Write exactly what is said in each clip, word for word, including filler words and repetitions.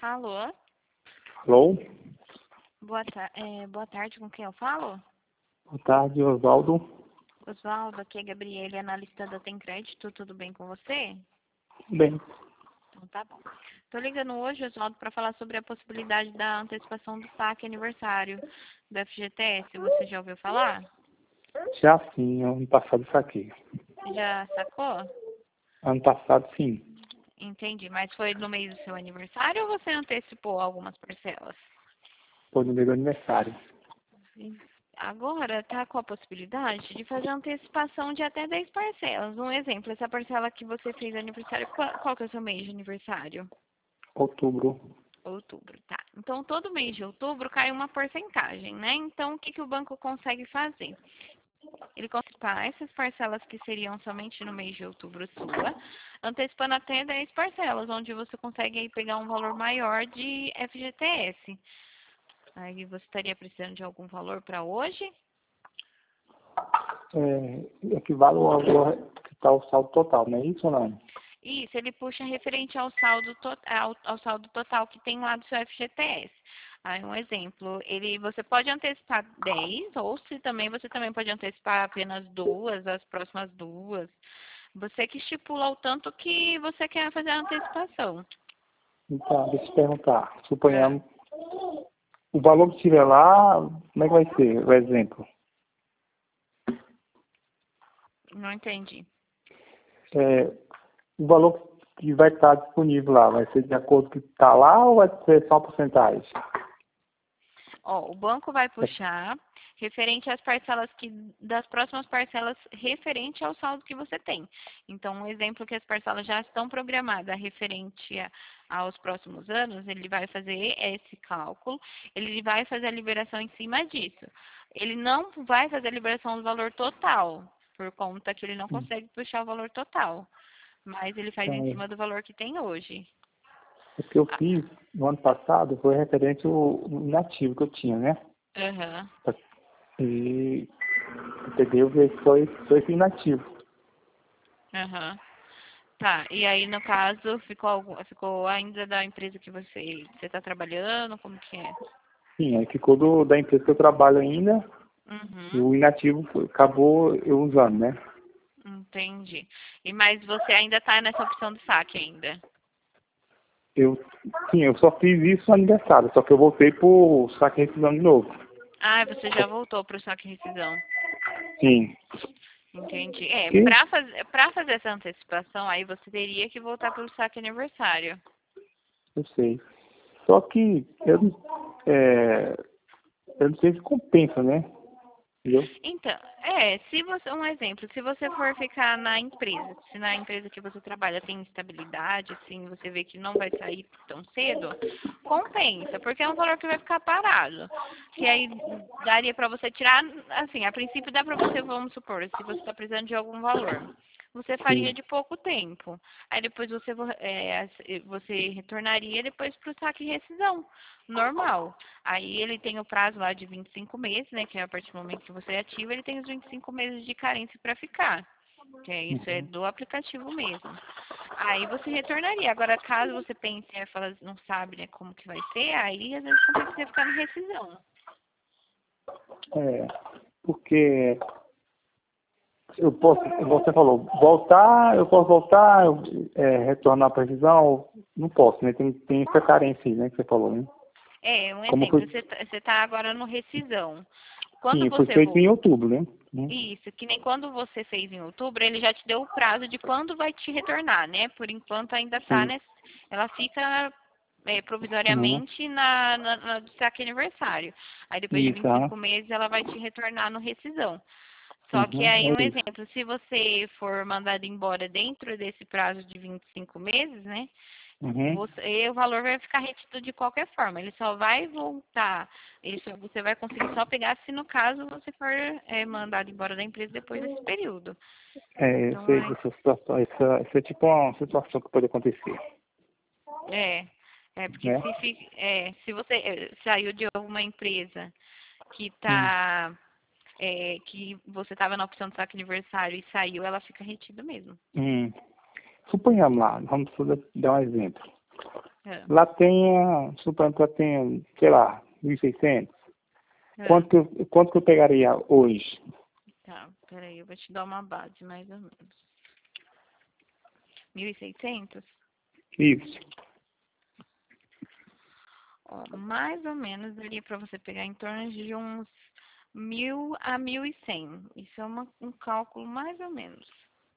Alô? Alô? Boa, ta é, boa tarde, com quem eu falo? Boa tarde, Oswaldo. Oswaldo, aqui é Gabriele, analista da Tem Crédito, tudo bem com você? Bem, Então tá bom. Tô ligando hoje, Oswaldo, para falar sobre a possibilidade da antecipação do saque aniversário do F G T S. Você já ouviu falar? já sim, ano passado saquei. Já sacou? Ano passado sim, Entendi, mas foi no mês do seu aniversário ou você antecipou algumas parcelas? foi no meu aniversário. Agora está com a possibilidade de fazer antecipação de até dez parcelas. Um exemplo, essa parcela que você fez aniversário, qual, qual que é o seu mês de aniversário? Outubro. Outubro, tá. Então, todo mês de outubro cai uma porcentagem, né? Então, o que, que o banco consegue fazer? Ele consegue antecipar essas parcelas que seriam somente no mês de outubro sua, antecipando até dez parcelas, onde você consegue aí pegar um valor maior de F G T S. Aí você estaria precisando de algum valor para hoje? É, equivale ao valor que está o saldo total, não é isso ou não? Isso, ele puxa referente ao saldo, to ao, ao saldo total que tem lá do seu F G T S. Aí, um exemplo, ele, você pode antecipar dez, ou se também, você também pode antecipar apenas duas, as próximas duas. Você que estipula o tanto que você quer fazer a antecipação. Então, deixa eu te perguntar. É, Suponhamos, o valor que estiver lá, como é que vai ser? O exemplo. não entendi. É, o valor que vai estar disponível lá, vai ser de acordo com o que está lá ou vai ser só porcentagem? Ó, o banco vai puxar referente às parcelas que das próximas parcelas referente ao saldo que você tem. Então, um exemplo que as parcelas já estão programadas referente a, aos próximos anos, ele vai fazer esse cálculo, ele vai fazer a liberação em cima disso. Ele não vai fazer a liberação do valor total, por conta que ele não consegue puxar o valor total, mas ele faz em Então, cima do valor que tem hoje. o que eu fiz no ano passado foi referente ao inativo que eu tinha, né? Aham. E entendeu? Foi, foi esse inativo. Aham. Tá, e aí no caso ficou algum, ficou ainda da empresa que você você está trabalhando, como que é? Sim, aí ficou do, da empresa que eu trabalho ainda, e Uhum, o inativo foi, acabou eu usando, né? entendi. E mas você ainda está nessa opção do saque ainda? Eu, sim, eu só fiz isso no aniversário, só que eu voltei pro saque rescisão de novo. Ah, você já voltou para o saque rescisão. Sim. Entendi. É, Que? para fazer para fazer essa antecipação aí você teria que voltar pelo saque aniversário. Eu sei. Só que eu, não- é, eu não sei se compensa, né? Entendeu? Então, é, se você, um exemplo, se você for ficar na empresa, se na empresa que você trabalha tem estabilidade, assim, você vê que não vai sair tão cedo, compensa, porque é um valor que vai ficar parado. Que aí daria para você tirar, assim, a princípio dá para você, vamos supor, se você está precisando de algum valor. Você faria Sim. de pouco tempo. Aí depois você, é, você retornaria depois para o saque e rescisão. Normal. Aí ele tem o prazo lá de vinte e cinco meses, né? Que é a partir do momento que você ativa, ele tem os vinte e cinco meses de carência para ficar. Que é isso, é Uhum. do aplicativo mesmo. Aí você retornaria. Agora, caso você pense e fala, não sabe, né, como que vai ser, aí às vezes compensa você ficar na rescisão. É, porque eu posso, você falou, voltar, eu posso voltar, eu, é, retornar para a revisão, não posso, né? Tem, tem essa carência aí, né, que você falou, né? É, um Como exemplo, foi, você tá, você tá agora no rescisão. Quando sim, foi você feito em volta. outubro, né? Hum, Isso, que nem quando você fez em outubro, ele já te deu o prazo de quando vai te retornar, né? Por enquanto ainda tá, Sim. né? Ela fica é, Uhum. provisoriamente na, na, na do saque aniversário. Aí depois de Isso, vinte e aham. cinco meses ela vai te retornar no rescisão. Só que Uhum. aí um É isso. exemplo, se você for mandado embora dentro desse prazo de vinte e cinco meses, né? Uhum. Você, o valor vai ficar retido de qualquer forma. Ele só vai voltar. Ele só, você vai conseguir só pegar se no caso você for é, mandado embora da empresa depois desse período. É, eu Então, sei aí, dessa situação, essa, essa é tipo uma situação que pode acontecer, é, é porque né? se, fi- é, se você é, saiu de alguma empresa que Hum. tá, é, que você estava na opção do saque aniversário e saiu, ela fica retida mesmo. Hum. Suponhamos lá, vamos só dar um exemplo. É. Lá tem, ah, suponho que lá tem, sei lá, mil e seiscentos. É. Quanto que eu, quanto que eu pegaria hoje? Tá, peraí, eu vou te dar uma base, mais ou menos. Mil e seiscentos. Isso. Ó, mais ou menos daria para você pegar em torno de uns mil a mil e cem. Isso é uma, um cálculo mais ou menos.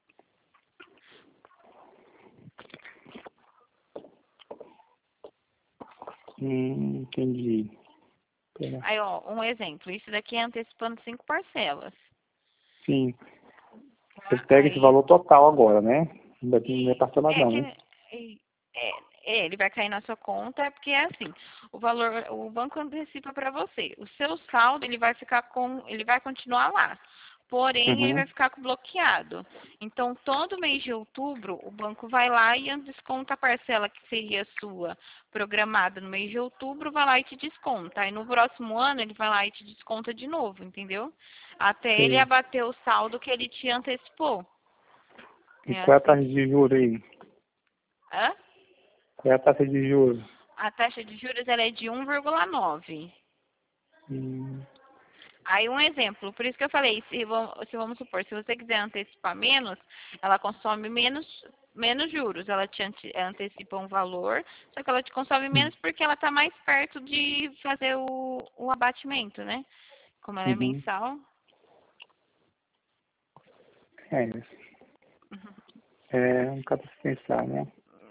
Hum, entendi. Pera. Aí, ó, um exemplo. Isso daqui é antecipando cinco parcelas. Sim. Você Tá? pega esse Aí, valor total agora, né? Ainda não é e, é parceladão, que né? é, é, é, ele vai cair na sua conta, é porque é assim, o valor, o banco antecipa para você. O seu saldo, ele vai ficar com, ele vai continuar lá. Porém, ele Uhum. vai ficar bloqueado. Então, todo mês de outubro, o banco vai lá e desconta a parcela que seria sua programada no mês de outubro, vai lá e te desconta. Aí, no próximo ano, ele vai lá e te desconta de novo, entendeu? Até ele Sei. abater o saldo que ele te antecipou. E É qual é a taxa assim. de juros aí? Hã? Qual é a taxa de juros? A taxa de juros ela é de um vírgula nove. Hum, Aí um exemplo, por isso que eu falei, se, vam- se vamos supor, se você quiser antecipar menos, ela consome menos, menos juros. Ela te ante- antecipa um valor, só que ela te consome hum, menos porque ela está mais perto de fazer o, o abatimento, né? Como ela é uhum. mensal. É, é um caso de pensar, né?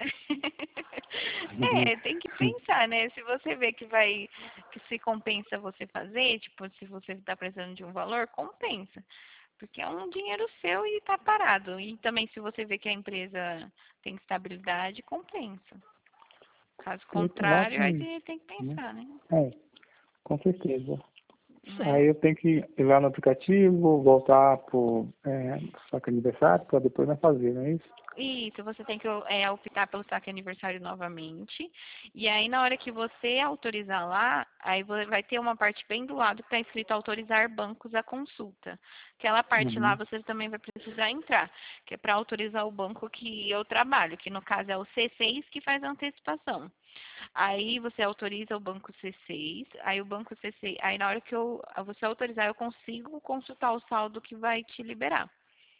Uhum. É, tem que pensar, né? Se você vê que vai, que se compensa você fazer, tipo, se você está precisando de um valor, compensa. Porque é um dinheiro seu e está parado. E também se você vê que a empresa tem estabilidade, compensa. Caso contrário, aí Exatamente. tem tem que Né? pensar, né? É, com certeza. Né? Aí eu tenho que ir lá no aplicativo, voltar pro é, saque aniversário para depois nós fazer, não é isso? Isso, você tem que é, optar pelo saque aniversário novamente. E aí, na hora que você autorizar lá, aí vo- vai ter uma parte bem do lado que está escrito autorizar bancos à consulta. Aquela parte lá Uhum. você também vai precisar entrar, que é para autorizar o banco que eu trabalho, que no caso é o C seis que faz a antecipação. Aí você autoriza o banco C seis, aí o banco C seis, aí na hora que eu, você autorizar, eu consigo consultar o saldo que vai te liberar.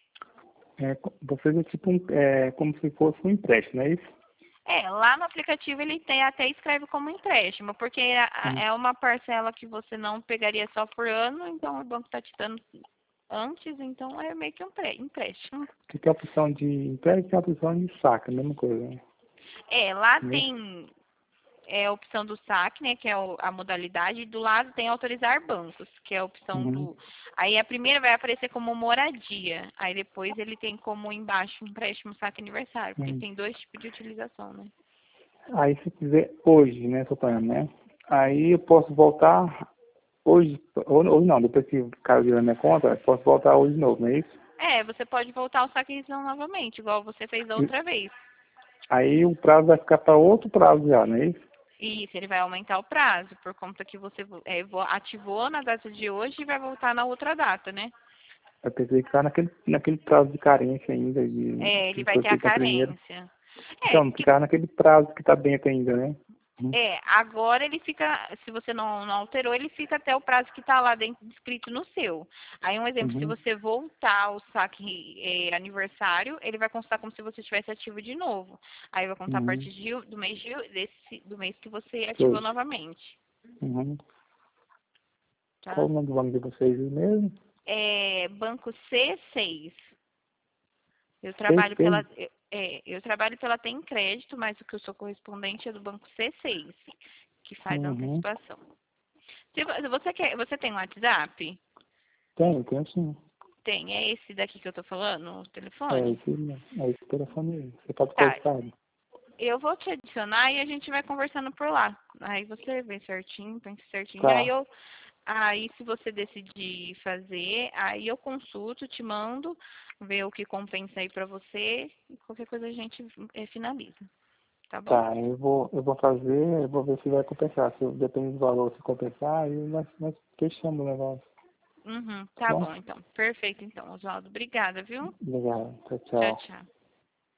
É, co- vocês é tipo um, é, como se fosse um empréstimo, não é isso? É, lá no aplicativo ele tem, até escreve como empréstimo, porque é, Uhum. é uma parcela que você não pegaria só por ano, então o banco está te dando antes, então é meio que um pré- empréstimo. Que tem a opção de empréstimo e a opção de saca, a mesma coisa, né? É, lá Não é isso? tem é, a opção do saque, né, que é o- a modalidade, e do lado tem autorizar bancos, que é a opção Uhum. do... Aí a primeira vai aparecer como moradia, aí depois ele tem como embaixo empréstimo saque aniversário, porque ele Uhum. tem dois tipos de utilização, né? Aí se quiser hoje, né, suponhando, né? Aí eu posso voltar hoje, ou, ou não, depois que caiu dinheiro na minha conta, eu posso voltar hoje de novo, não é isso? É, você pode voltar ao saquezão novamente, igual você fez da E outra vez. aí o prazo vai ficar para outro prazo já, não é isso? Isso, ele vai aumentar o prazo, por conta que você é, vo- ativou na data de hoje e vai voltar na outra data, né? Eu pensei que está naquele, naquele prazo de carência ainda, de, É, ele que vai foi ter a feito a primeira. carência. É, Então, que ficar naquele prazo que está dentro ainda, né? Uhum. É, agora ele fica, se você não, não alterou, ele fica até o prazo que está lá dentro escrito no seu. Aí um exemplo, se Uhum. você voltar ao saque é, aniversário, ele vai constar como se você tivesse ativo de novo. Aí vai contar a Uhum. partir de, do mês de, desse, do mês que você ativou Hoje. novamente, Uhum. Qual tá? o nome do banco de vocês mesmo? É, banco C seis. Eu Seis, trabalho pela, seis? eu- é, eu trabalho pela Tem Crédito, mas o que eu sou correspondente é do banco C seis, que faz a Uhum. antecipação. Se vo- você quer, você tem um WhatsApp? Tem, tem sim. Tem, é esse daqui que eu tô falando, o É telefone? esse, é esse telefone aí. Você pode Tá, colocar. eu vou te adicionar e a gente vai conversando por lá. Aí você vê certinho, pensa certinho. Aí Tá. eu, aí se você decidir fazer, aí eu consulto, te mando, ver o que compensa aí pra você e qualquer coisa a gente eh, finaliza, tá bom? Tá, eu vou, eu vou fazer, eu vou ver se vai compensar. Se depende do valor, se compensar, aí nós, nós fechamos o negócio. Uhum, Tá tá bom? bom então. Perfeito então, Oswaldo. Obrigada, viu? Legal. Tchau, Tchau, tchau. tchau.